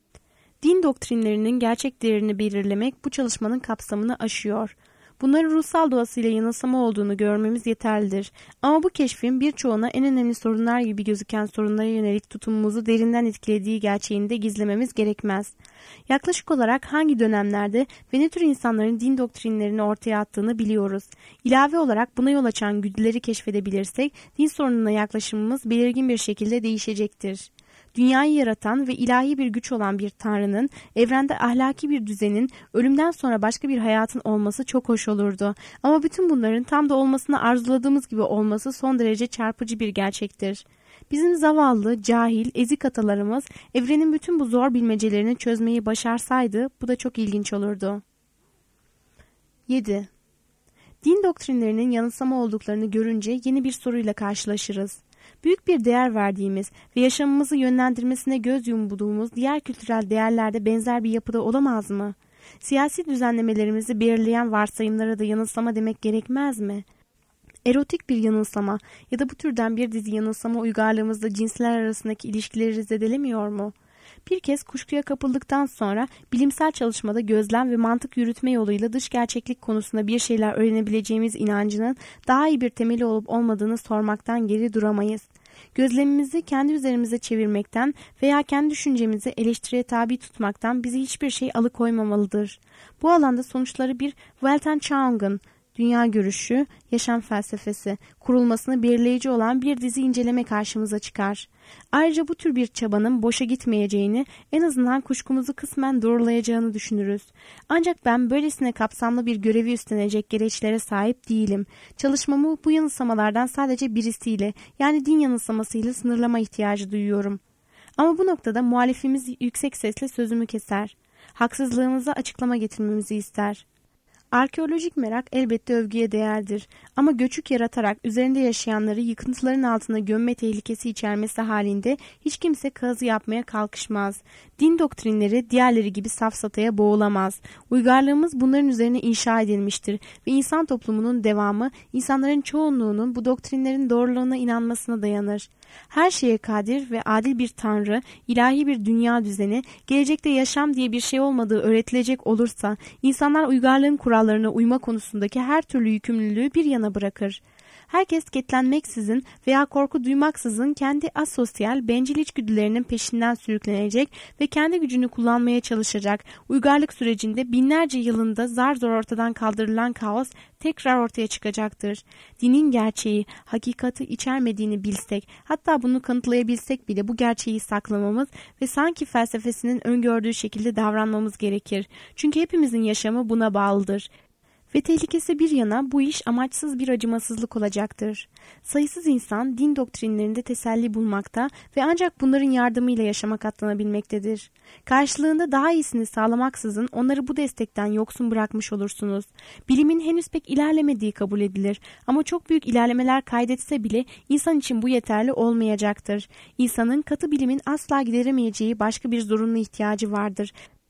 S1: Din doktrinlerinin gerçek değerini belirlemek bu çalışmanın kapsamını aşıyor. Bunların ruhsal doğasıyla yanılsama olduğunu görmemiz yeterlidir. Ama bu keşfin birçoğuna en önemli sorunlar gibi gözüken sorunlara yönelik tutumumuzu derinden etkilediği gerçeğini de gizlememiz gerekmez. Yaklaşık olarak hangi dönemlerde ve ne tür insanların din doktrinlerini ortaya attığını biliyoruz. İlave olarak buna yol açan güdüleri keşfedebilirsek din sorununa yaklaşımımız belirgin bir şekilde değişecektir. Dünyayı yaratan ve ilahi bir güç olan bir Tanrı'nın, evrende ahlaki bir düzenin, ölümden sonra başka bir hayatın olması çok hoş olurdu. Ama bütün bunların tam da olmasını arzuladığımız gibi olması son derece çarpıcı bir gerçektir. Bizim zavallı, cahil, ezik atalarımız evrenin bütün bu zor bilmecelerini çözmeyi başarsaydı bu da çok ilginç olurdu. 7. Din doktrinlerinin yanılsama olduklarını görünce yeni bir soruyla karşılaşırız. Büyük bir değer verdiğimiz ve yaşamımızı yönlendirmesine göz yumduğumuz diğer kültürel değerlerde benzer bir yapıda olamaz mı? Siyasi düzenlemelerimizi belirleyen varsayımlara da yanılsama demek gerekmez mi? Erotik bir yanılsama ya da bu türden bir dizi yanılsama uygarlığımızda cinsler arasındaki ilişkileri zedelemiyor mu? Bir kez kuşkuya kapıldıktan sonra bilimsel çalışmada gözlem ve mantık yürütme yoluyla dış gerçeklik konusunda bir şeyler öğrenebileceğimiz inancının daha iyi bir temeli olup olmadığını sormaktan geri duramayız. Gözlemimizi kendi üzerimize çevirmekten veya kendi düşüncemizi eleştiriye tabi tutmaktan bizi hiçbir şey alıkoymamalıdır. Bu alanda sonuçları bir Weltanschauung dünya görüşü, yaşam felsefesi, kurulmasını belirleyici olan bir dizi inceleme karşımıza çıkar. Ayrıca bu tür bir çabanın boşa gitmeyeceğini, en azından kuşkumuzu kısmen doğrulayacağını düşünürüz. Ancak ben böylesine kapsamlı bir görevi üstlenecek gereçlere sahip değilim. Çalışmamı bu yanılsamalardan sadece birisiyle, yani din yanılsamasıyla sınırlama ihtiyacı duyuyorum. Ama bu noktada muhalifimiz yüksek sesle sözümü keser. Haksızlığımıza açıklama getirmemizi ister. Arkeolojik merak elbette övgüye değerdir ama göçük yaratarak üzerinde yaşayanları yıkıntıların altına gömme tehlikesi içermesi halinde hiç kimse kazı yapmaya kalkışmaz. Din doktrinleri diğerleri gibi safsataya boğulamaz. Uygarlığımız bunların üzerine inşa edilmiştir ve insan toplumunun devamı insanların çoğunluğunun bu doktrinlerin doğruluğuna inanmasına dayanır. Her şeye kadir ve adil bir tanrı, ilahi bir dünya düzeni, gelecekte yaşam diye bir şey olmadığı öğretilecek olursa insanlar uygarlığın kurallarına uyma konusundaki her türlü yükümlülüğü bir yana bırakır. Herkes ketlenmeksizin veya korku duymaksızın kendi asosyal, bencil içgüdülerinin peşinden sürüklenecek ve kendi gücünü kullanmaya çalışacak. Uygarlık sürecinde binlerce yılında zar zor ortadan kaldırılan kaos tekrar ortaya çıkacaktır. Dinin gerçeği, hakikati içermediğini bilsek, hatta bunu kanıtlayabilsek bile bu gerçeği saklamamız ve sanki felsefesinin öngördüğü şekilde davranmamız gerekir. Çünkü hepimizin yaşamı buna bağlıdır. Ve tehlikesi bir yana bu iş amaçsız bir acımasızlık olacaktır. Sayısız insan din doktrinlerinde teselli bulmakta ve ancak bunların yardımıyla yaşama katlanabilmektedir. Karşılığında daha iyisini sağlamaksızın onları bu destekten yoksun bırakmış olursunuz. Bilimin henüz pek ilerlemediği kabul edilir ama çok büyük ilerlemeler kaydetse bile insan için bu yeterli olmayacaktır. İnsanın katı bilimin asla gideremeyeceği başka bir zorunlu ihtiyacı vardır.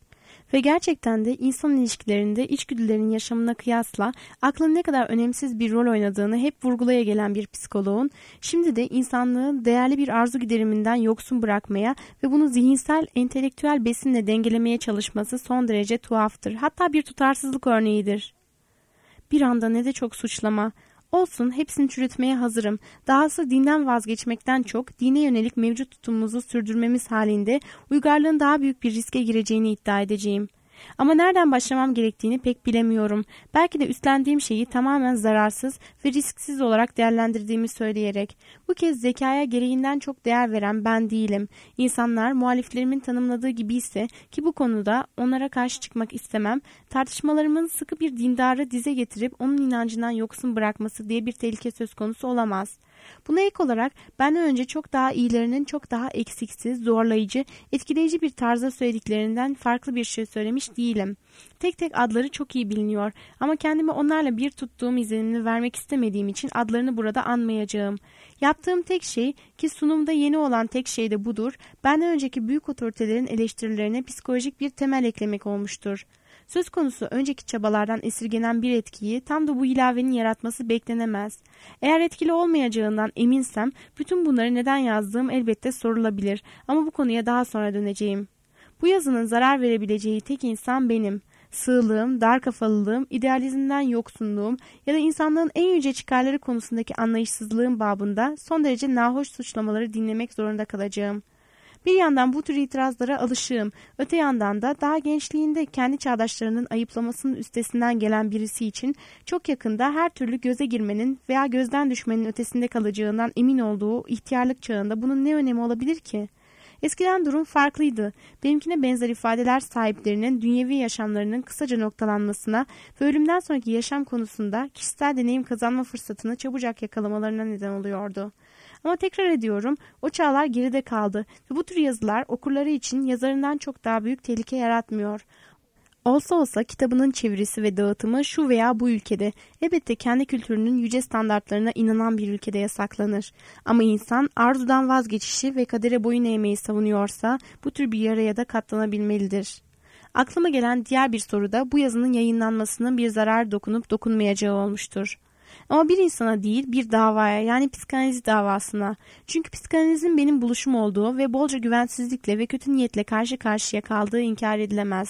S1: Ve gerçekten de insan ilişkilerinde içgüdülerin yaşamına kıyasla aklın ne kadar önemsiz bir rol oynadığını hep vurgulaya gelen bir psikoloğun, şimdi de insanlığı değerli bir arzu gideriminden yoksun bırakmaya ve bunu zihinsel, entelektüel besinle dengelemeye çalışması son derece tuhaftır. Hatta bir tutarsızlık örneğidir. Bir anda ne de çok suçlama. Olsun, hepsini çürütmeye hazırım. Dahası dinden vazgeçmekten çok dine yönelik mevcut tutumumuzu sürdürmemiz halinde uygarlığın daha büyük bir riske gireceğini iddia edeceğim. Ama nereden başlamam gerektiğini pek bilemiyorum. Belki de üstlendiğim şeyi tamamen zararsız ve risksiz olarak değerlendirdiğimi söyleyerek. Bu kez zekaya gereğinden çok değer veren ben değilim. İnsanlar muhaliflerimin tanımladığı gibi ise ki bu konuda onlara karşı çıkmak istemem, tartışmalarımın sıkı bir dindarı dize getirip onun inancından yoksun bırakması diye bir tehlike söz konusu olamaz. Buna ek olarak benden önce çok daha iyilerinin çok daha eksiksiz, zorlayıcı, etkileyici bir tarzda söylediklerinden farklı bir şey söylemiş değilim. Tek tek adları çok iyi biliniyor ama kendimi onlarla bir tuttuğum izlenimini vermek istemediğim için adlarını burada anmayacağım. Yaptığım tek şey, ki sunumda yeni olan tek şey de budur, benden önceki büyük otoritelerin eleştirilerine psikolojik bir temel eklemek olmuştur. Söz konusu önceki çabalardan esirgenen bir etkiyi tam da bu ilavenin yaratması beklenemez. Eğer etkili olmayacağından eminsem bütün bunları neden yazdığım elbette sorulabilir ama bu konuya daha sonra döneceğim. Bu yazının zarar verebileceği tek insan benim. Sığlığım, dar kafalılığım, idealizmden yoksunluğum ya da insanlığın en yüce çıkarları konusundaki anlayışsızlığım babında son derece nahoş suçlamaları dinlemek zorunda kalacağım. Bir yandan bu tür itirazlara alışığım. Öte yandan da daha gençliğinde kendi çağdaşlarının ayıplamasının üstesinden gelen birisi için çok yakında her türlü göze girmenin veya gözden düşmenin ötesinde kalacağından emin olduğu ihtiyarlık çağında bunun ne önemi olabilir ki? Eskiden durum farklıydı. Benimkine benzer ifadeler sahiplerinin dünyevi yaşamlarının kısaca noktalanmasına ve ölümden sonraki yaşam konusunda kişisel deneyim kazanma fırsatını çabucak yakalamalarına neden oluyordu. Ama tekrar ediyorum, o çağlar geride kaldı ve bu tür yazılar okurları için yazarından çok daha büyük tehlike yaratmıyor. Olsa olsa kitabının çevirisi ve dağıtımı şu veya bu ülkede, elbette kendi kültürünün yüce standartlarına inanan bir ülkede yasaklanır. Ama insan arzudan vazgeçişi ve kadere boyun eğmeyi savunuyorsa bu tür bir yaraya da katlanabilmelidir. Aklıma gelen diğer bir soru da bu yazının yayınlanmasının bir zarar dokunup dokunmayacağı olmuştur. Ama bir insana değil, bir davaya, yani psikanaliz davasına. Çünkü psikanalizin benim buluşum olduğu ve bolca güvensizlikle ve kötü niyetle karşı karşıya kaldığı inkar edilemez.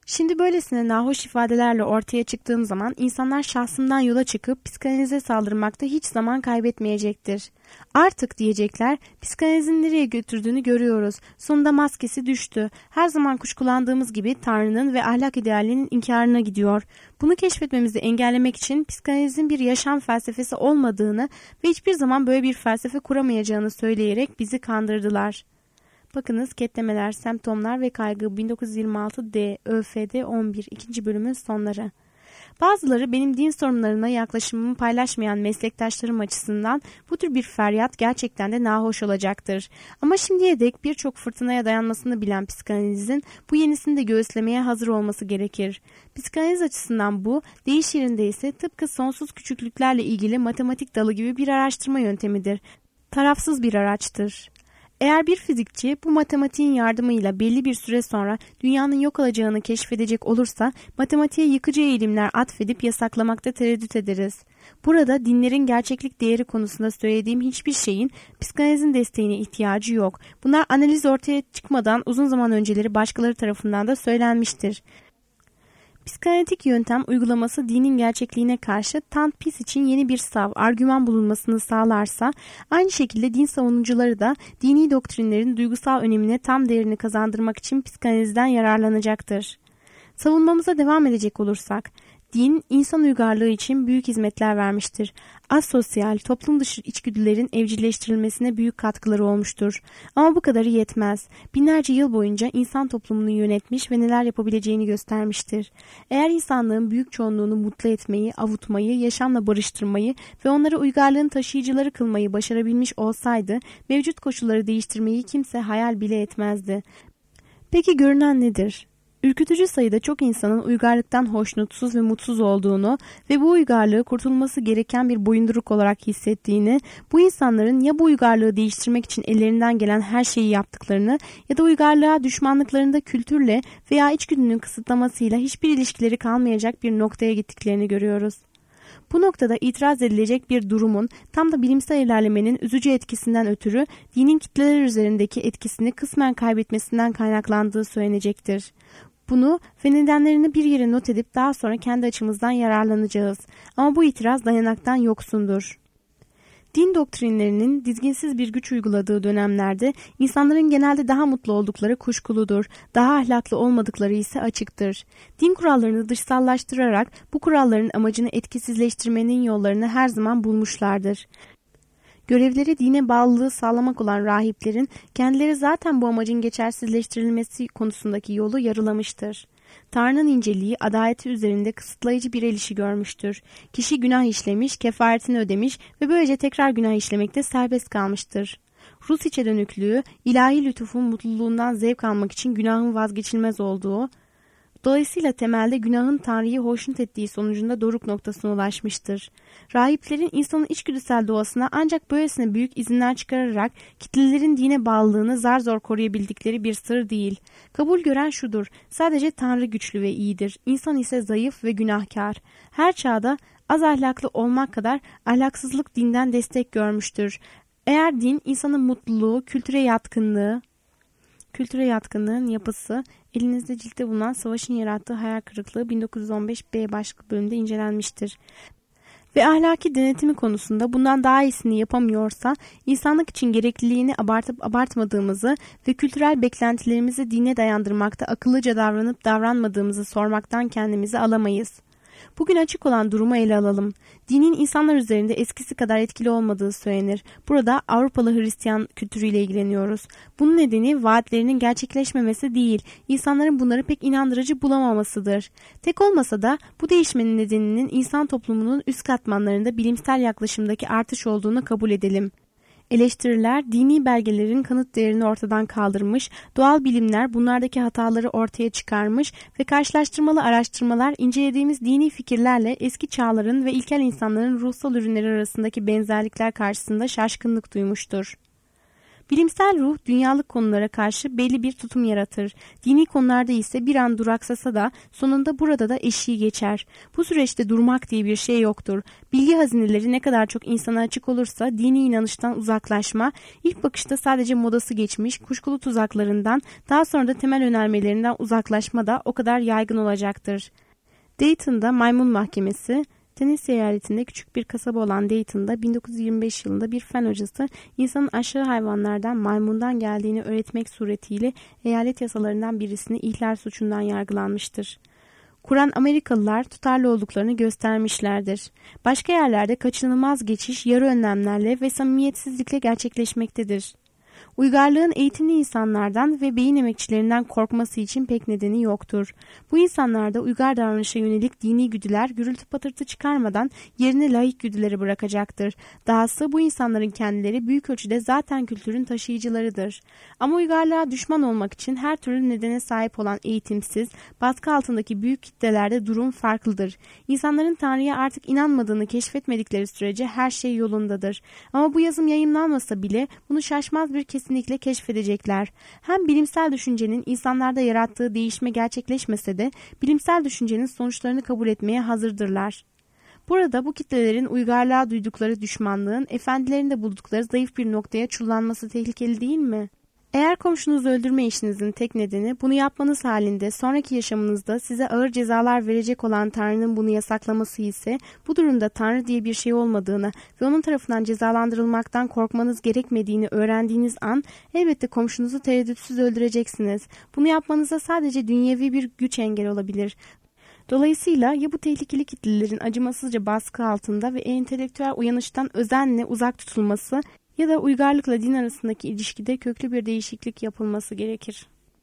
S1: Şimdi böylesine nahoş ifadelerle ortaya çıktığım zaman insanlar şahsımdan yola çıkıp psikanalize saldırmakta hiç zaman kaybetmeyecektir. Artık diyecekler, psikanalizin nereye götürdüğünü görüyoruz. Sonunda maskesi düştü. Her zaman kuşkulandığımız gibi Tanrı'nın ve ahlak idealinin inkarına gidiyor. Bunu keşfetmemizi engellemek için psikanalizin bir yaşam felsefesi olmadığını ve hiçbir zaman böyle bir felsefe kuramayacağını söyleyerek bizi kandırdılar. Bakınız Ketlemeler, Semptomlar ve Kaygı 1926 D. ÖFD 11. 2. bölümün sonları. Bazıları benim din sorunlarına yaklaşımımı paylaşmayan meslektaşlarım açısından bu tür bir feryat gerçekten de nahoş olacaktır. Ama şimdiye dek birçok fırtınaya dayanmasını bilen psikanalizin bu yenisini de göğüslemeye hazır olması gerekir. Psikanaliz açısından bu, deyiş yerinde ise tıpkı sonsuz küçüklüklerle ilgili matematik dalı gibi bir araştırma yöntemidir. Tarafsız bir araçtır. Eğer bir fizikçi bu matematiğin yardımıyla belli bir süre sonra dünyanın yok olacağını keşfedecek olursa matematiğe yıkıcı eğilimler atfedip yasaklamakta tereddüt ederiz. Burada dinlerin gerçeklik değeri konusunda söylediğim hiçbir şeyin psikanalizin desteğine ihtiyacı yok. Bunlar analiz ortaya çıkmadan uzun zaman önceleri başkaları tarafından da söylenmiştir. Psikanalitik yöntem uygulaması dinin gerçekliğine karşı tant pis için yeni bir sav, argüman bulunmasını sağlarsa, aynı şekilde din savunucuları da dini doktrinlerin duygusal önemine tam değerini kazandırmak için psikanalizden yararlanacaktır. Savunmamıza devam edecek olursak, din, insan uygarlığı için büyük hizmetler vermiştir. Asosyal, toplum dışı içgüdülerin evcilleştirilmesine büyük katkıları olmuştur. Ama bu kadarı yetmez. Binlerce yıl boyunca insan toplumunu yönetmiş ve neler yapabileceğini göstermiştir. Eğer insanlığın büyük çoğunluğunu mutlu etmeyi, avutmayı, yaşamla barıştırmayı ve onları uygarlığın taşıyıcıları kılmayı başarabilmiş olsaydı, mevcut koşulları değiştirmeyi kimse hayal bile etmezdi. Peki görünen nedir? Ürkütücü sayıda çok insanın uygarlıktan hoşnutsuz ve mutsuz olduğunu ve bu uygarlığı kurtulması gereken bir boyunduruk olarak hissettiğini, bu insanların ya bu uygarlığı değiştirmek için ellerinden gelen her şeyi yaptıklarını ya da uygarlığa düşmanlıklarında kültürle veya içgüdünün kısıtlamasıyla hiçbir ilişkileri kalmayacak bir noktaya gittiklerini görüyoruz. Bu noktada itiraz edilecek bir durumun tam da bilimsel ilerlemenin üzücü etkisinden ötürü dinin kitleler üzerindeki etkisini kısmen kaybetmesinden kaynaklandığı söylenecektir. Bunu ve nedenlerini bir yere not edip daha sonra kendi açımızdan yararlanacağız. Ama bu itiraz dayanaktan yoksundur. Din doktrinlerinin dizginsiz bir güç uyguladığı dönemlerde insanların genelde daha mutlu oldukları kuşkuludur, daha ahlaklı olmadıkları ise açıktır. Din kurallarını dışsallaştırarak bu kuralların amacını etkisizleştirmenin yollarını her zaman bulmuşlardır. Görevleri dine bağlılığı sağlamak olan rahiplerin kendileri zaten bu amacın geçersizleştirilmesi konusundaki yolu yarılamıştır. Tanrı'nın inceliği adaleti üzerinde kısıtlayıcı bir el işi görmüştür. Kişi günah işlemiş, kefaretini ödemiş ve böylece tekrar günah işlemekte serbest kalmıştır. Rus içe dönüklüğü, ilahi lütufun mutluluğundan zevk almak için günahın vazgeçilmez olduğu, dolayısıyla temelde günahın Tanrı'yı hoşnut ettiği sonucunda doruk noktasına ulaşmıştır. Rahiplerin insanın içgüdüsel doğasına ancak böylesine büyük izinler çıkararak kitlelerin dine bağlılığını zar zor koruyabildikleri bir sır değil. Kabul gören şudur: sadece Tanrı güçlü ve iyidir. İnsan ise zayıf ve günahkar. Her çağda az ahlaklı olmak kadar ahlaksızlık dinden destek görmüştür. Eğer din insanın mutluluğu, kültüre yatkınlığın yapısı, elinizde ciltte bulunan Savaşın Yarattığı Hayal Kırıklığı 1915 B başlıklı bölümde incelenmiştir. Ve ahlaki denetimi konusunda bundan daha iyisini yapamıyorsa, insanlık için gerekliliğini abartıp abartmadığımızı ve kültürel beklentilerimizi dine dayandırmakta akıllıca davranıp davranmadığımızı sormaktan kendimizi alamayız. Bugün açık olan durumu ele alalım. Dinin insanlar üzerinde eskisi kadar etkili olmadığı söylenir. Burada Avrupalı Hristiyan kültürüyle ilgileniyoruz. Bunun nedeni vaatlerinin gerçekleşmemesi değil, insanların bunları pek inandırıcı bulamamasıdır. Tek olmasa da bu değişmenin nedeninin insan toplumunun üst katmanlarında bilimsel yaklaşımdaki artış olduğunu kabul edelim. Eleştiriler dini belgelerin kanıt değerini ortadan kaldırmış, doğal bilimler bunlardaki hataları ortaya çıkarmış ve karşılaştırmalı araştırmalar incelediğimiz dini fikirlerle eski çağların ve ilkel insanların ruhsal ürünleri arasındaki benzerlikler karşısında şaşkınlık duymuştur. Bilimsel ruh dünyalık konulara karşı belli bir tutum yaratır. Dini konularda ise bir an duraksasa da sonunda burada da eşiği geçer. Bu süreçte durmak diye bir şey yoktur. Bilgi hazineleri ne kadar çok insana açık olursa dini inanıştan uzaklaşma, ilk bakışta sadece modası geçmiş kuşkulu tuzaklarından, daha sonra da temel önermelerinden uzaklaşma da o kadar yaygın olacaktır. Dayton'da maymun mahkemesi, Tennessee eyaletinde küçük bir kasaba olan Dayton'da 1925 yılında bir fen hocası insanın aşağı hayvanlardan maymundan geldiğini öğretmek suretiyle eyalet yasalarından birisini ihlal suçundan yargılanmıştır. Kuran Amerikalılar tutarlı olduklarını göstermişlerdir. Başka yerlerde kaçınılmaz geçiş yarı önlemlerle ve samimiyetsizlikle gerçekleşmektedir. Uygarlığın eğitimli insanlardan ve beyin emekçilerinden korkması için pek nedeni yoktur. Bu insanlarda uygar davranışa yönelik dini güdüler gürültü patırtı çıkarmadan yerine laik güdüleri bırakacaktır. Dahası bu insanların kendileri büyük ölçüde zaten kültürün taşıyıcılarıdır. Ama uygarlığa düşman olmak için her türlü nedene sahip olan eğitimsiz, baskı altındaki büyük kitlelerde durum farklıdır. İnsanların Tanrı'ya artık inanmadığını keşfetmedikleri sürece her şey yolundadır. Ama bu yazım yayımlanmasa bile bunu şaşmaz bir kesinlikle keşfedecekler. Hem bilimsel düşüncenin insanlarda yarattığı değişme gerçekleşmese de bilimsel düşüncenin sonuçlarını kabul etmeye hazırdırlar. Burada bu kitlelerin uygarlığa duydukları düşmanlığın efendilerinde buldukları zayıf bir noktaya çullanması tehlikeli değil mi? Eğer komşunuzu öldürme işinizin tek nedeni bunu yapmanız halinde sonraki yaşamınızda size ağır cezalar verecek olan Tanrı'nın bunu yasaklaması ise bu durumda Tanrı diye bir şey olmadığını ve onun tarafından cezalandırılmaktan korkmanız gerekmediğini öğrendiğiniz an elbette komşunuzu tereddütsüz öldüreceksiniz. Bunu yapmanıza sadece dünyevi bir güç engel olabilir. Dolayısıyla ya bu tehlikeli kitlelerin acımasızca baskı altında ve entelektüel uyanıştan özenle uzak tutulması ya da uygarlıkla din arasındaki ilişkide köklü bir değişiklik yapılması gerekir.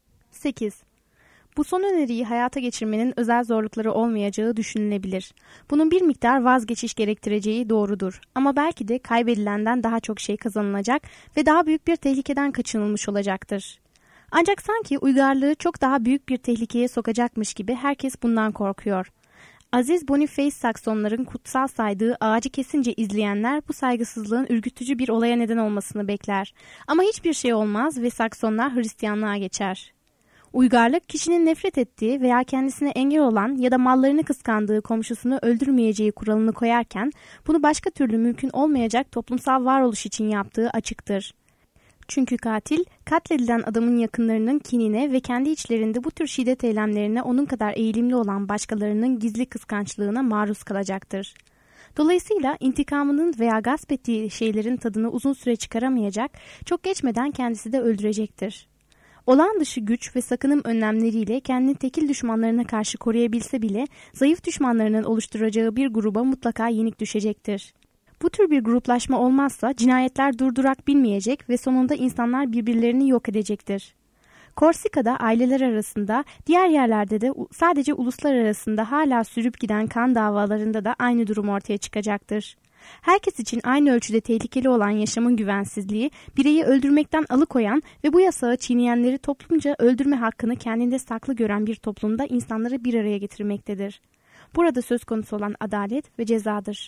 S1: 8. Bu son öneriyi hayata geçirmenin özel zorlukları olmayacağı düşünülebilir. Bunun bir miktar vazgeçiş gerektireceği doğrudur. Ama belki de kaybedilenden daha çok şey kazanılacak ve daha büyük bir tehlikeden kaçınılmış olacaktır. Ancak sanki uygarlığı çok daha büyük bir tehlikeye sokacakmış gibi herkes bundan korkuyor. Aziz Boniface Saksonların kutsal saydığı ağacı kesince izleyenler bu saygısızlığın ürkütücü bir olaya neden olmasını bekler. Ama hiçbir şey olmaz ve Saksonlar Hristiyanlığa geçer. Uygarlık kişinin nefret ettiği veya kendisine engel olan ya da mallarını kıskandığı komşusunu öldürmeyeceği kuralını koyarken bunu başka türlü mümkün olmayacak toplumsal varoluş için yaptığı açıktır. Çünkü katil, katledilen adamın yakınlarının kinine ve kendi içlerinde bu tür şiddet eylemlerine onun kadar eğilimli olan başkalarının gizli kıskançlığına maruz kalacaktır. Dolayısıyla intikamının veya gasp ettiği şeylerin tadını uzun süre çıkaramayacak, çok geçmeden kendisi de öldürecektir. Olağan dışı güç ve sakınım önlemleriyle kendini tekil düşmanlarına karşı koruyabilse bile, zayıf düşmanlarının oluşturacağı bir gruba mutlaka yenik düşecektir. Bu tür bir gruplaşma olmazsa cinayetler durdurak bilmeyecek ve sonunda insanlar birbirlerini yok edecektir. Korsika'da aileler arasında, diğer yerlerde de sadece uluslar arasında hala sürüp giden kan davalarında da aynı durum ortaya çıkacaktır. Herkes için aynı ölçüde tehlikeli olan yaşamın güvensizliği, bireyi öldürmekten alıkoyan ve bu yasağı çiğneyenleri toplumca öldürme hakkını kendinde saklı gören bir toplumda insanları bir araya getirmektedir. Burada söz konusu olan adalet ve cezadır.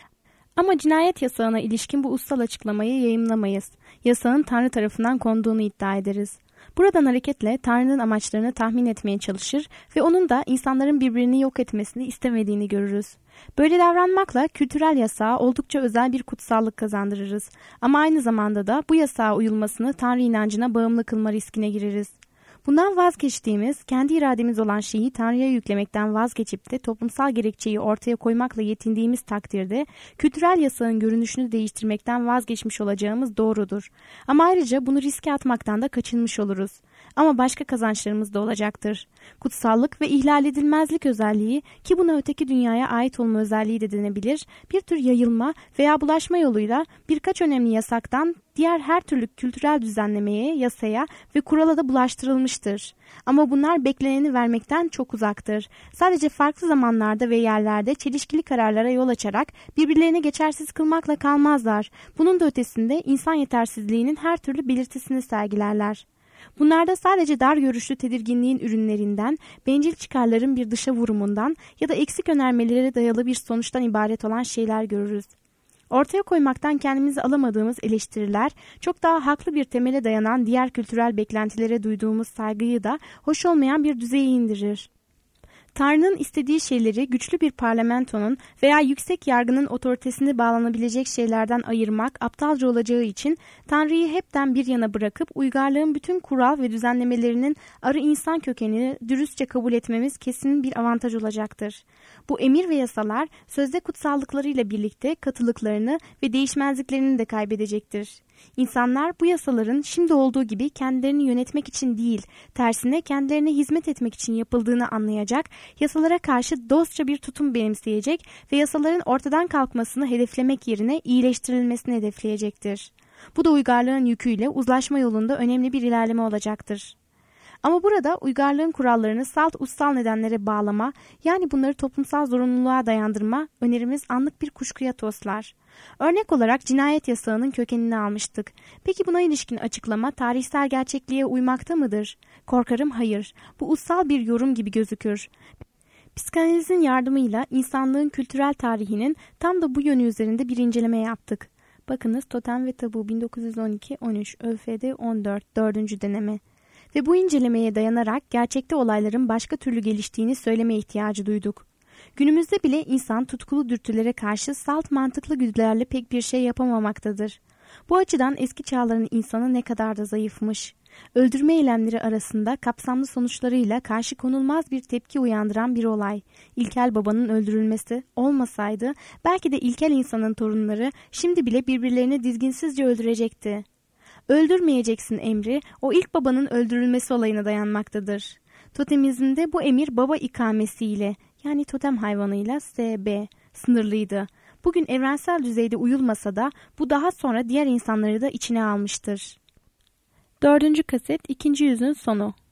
S1: Ama cinayet yasağına ilişkin bu ussal açıklamayı yayımlamayız. Yasağın Tanrı tarafından konduğunu iddia ederiz. Buradan hareketle Tanrı'nın amaçlarını tahmin etmeye çalışır ve onun da insanların birbirini yok etmesini istemediğini görürüz. Böyle davranmakla kültürel yasağa oldukça özel bir kutsallık kazandırırız. Ama aynı zamanda da bu yasağa uyulmasını Tanrı inancına bağımlı kılma riskine gireriz. Bundan vazgeçtiğimiz, kendi irademiz olan şeyi Tanrı'ya yüklemekten vazgeçip de toplumsal gerekçeyi ortaya koymakla yetindiğimiz takdirde kültürel yasağın görünüşünü değiştirmekten vazgeçmiş olacağımız doğrudur. Ama ayrıca bunu riske atmaktan da kaçınmış oluruz. Ama başka kazançlarımız da olacaktır. Kutsallık ve ihlal edilmezlik özelliği, ki buna öteki dünyaya ait olma özelliği de denebilir, bir tür yayılma veya bulaşma yoluyla birkaç önemli yasaktan diğer her türlü kültürel düzenlemeye, yasaya ve kurala da bulaştırılmıştır. Ama bunlar bekleneni vermekten çok uzaktır. Sadece farklı zamanlarda ve yerlerde çelişkili kararlara yol açarak birbirlerini geçersiz kılmakla kalmazlar. Bunun da ötesinde insan yetersizliğinin her türlü belirtisini sergilerler. Bunlarda sadece dar görüşlü tedirginliğin ürünlerinden, bencil çıkarların bir dışa vurumundan ya da eksik önermelere dayalı bir sonuçtan ibaret olan şeyler görürüz. Ortaya koymaktan kendimizi alamadığımız eleştiriler, çok daha haklı bir temele dayanan diğer kültürel beklentilere duyduğumuz saygıyı da hoş olmayan bir düzeye indirir. Tanrı'nın istediği şeyleri güçlü bir parlamentonun veya yüksek yargının otoritesine bağlanabilecek şeylerden ayırmak aptalca olacağı için Tanrı'yı hepten bir yana bırakıp uygarlığın bütün kural ve düzenlemelerinin arı insan kökenini dürüstçe kabul etmemiz kesin bir avantaj olacaktır. Bu emir ve yasalar sözde kutsallıklarıyla birlikte katılıklarını ve değişmezliklerini de kaybedecektir. İnsanlar bu yasaların şimdi olduğu gibi kendilerini yönetmek için değil, tersine kendilerine hizmet etmek için yapıldığını anlayacak, yasalara karşı dostça bir tutum benimseyecek ve yasaların ortadan kalkmasını hedeflemek yerine iyileştirilmesini hedefleyecektir. Bu da uygarlığın yüküyle uzlaşma yolunda önemli bir ilerleme olacaktır. Ama burada uygarlığın kurallarını salt ussal nedenlere bağlama, yani bunları toplumsal zorunluluğa dayandırma önerimiz anlık bir kuşkuya toslar. Örnek olarak cinayet yasağının kökenini almıştık. Peki buna ilişkin açıklama tarihsel gerçekliğe uymakta mıdır? Korkarım hayır. Bu ussal bir yorum gibi gözükür. Psikanalizin yardımıyla insanlığın kültürel tarihinin tam da bu yönü üzerinde bir inceleme yaptık. Bakınız Totem ve Tabu 1912-13 ÖFD 14 4. deneme. Ve bu incelemeye dayanarak gerçekte olayların başka türlü geliştiğini söyleme ihtiyacı duyduk. Günümüzde bile insan tutkulu dürtülere karşı salt mantıklı güdülerle pek bir şey yapamamaktadır. Bu açıdan eski çağların insanı ne kadar da zayıfmış. Öldürme eylemleri arasında kapsamlı sonuçlarıyla karşı konulmaz bir tepki uyandıran bir olay. İlkel babanın öldürülmesi olmasaydı belki de ilkel insanın torunları şimdi bile birbirlerini dizginsizce öldürecekti. Öldürmeyeceksin emri o ilk babanın öldürülmesi olayına dayanmaktadır. Totemizmde bu emir baba ikamesiyle, yani totem hayvanıyla SB sınırlıydı. Bugün evrensel düzeyde uyulmasa da bu daha sonra diğer insanları da içine almıştır. 4. kaset 2. yüzün sonu.